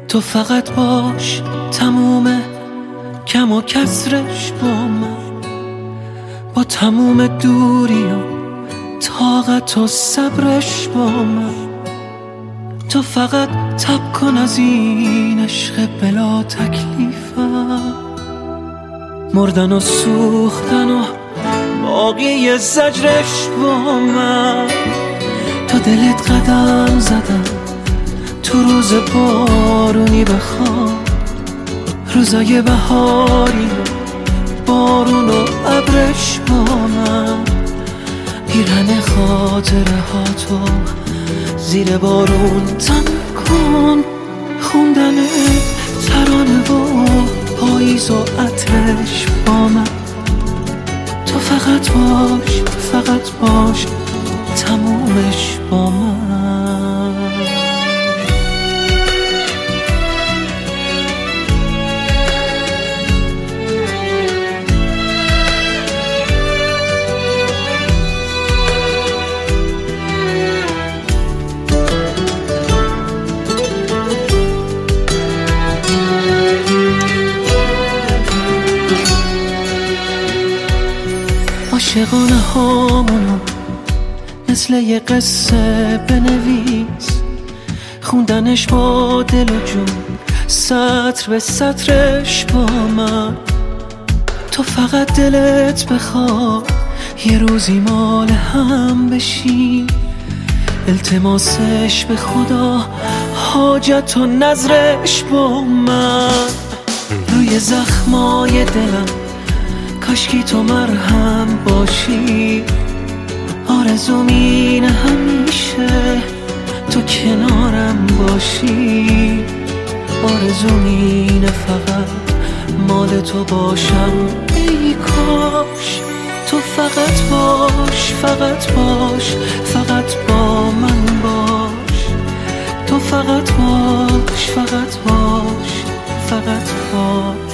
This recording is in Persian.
تو فقط باش، تموم کم و کسرش با من، با تموم دوری و طاقت و صبرش با من. تو فقط تب کن از این عشق بلا تکلیفم، مردن و سوختن و باقی زجرش با من. تو دلت قدم زدم تو روز بارونی بخواب، روزای بهاری بارون و ابرش با من. پیرهن خاطره ها تو زیر بارون تن کن، خوندن ترانه و پاییز و عطرش با من. تو فقط باش، فقط باش، تمومش با من. عاشقانه هامونو مثل یه قصه بنویس، خوندنش با دل و جون سطر به سطرش با من. تو فقط دلت بخواد یه روزی مال هم بشی، التماسش به خدا حاجت و نظرش با من. روی زخمای دلم کاشکی تو مرهم باشی، آرزوم اینه همیشه تو کنارم باشی. آرزوم اینه فقط مال تو باشم، ای کاش. تو فقط باش، فقط باش، فقط با من باش. تو فقط باش، فقط باش، فقط باش.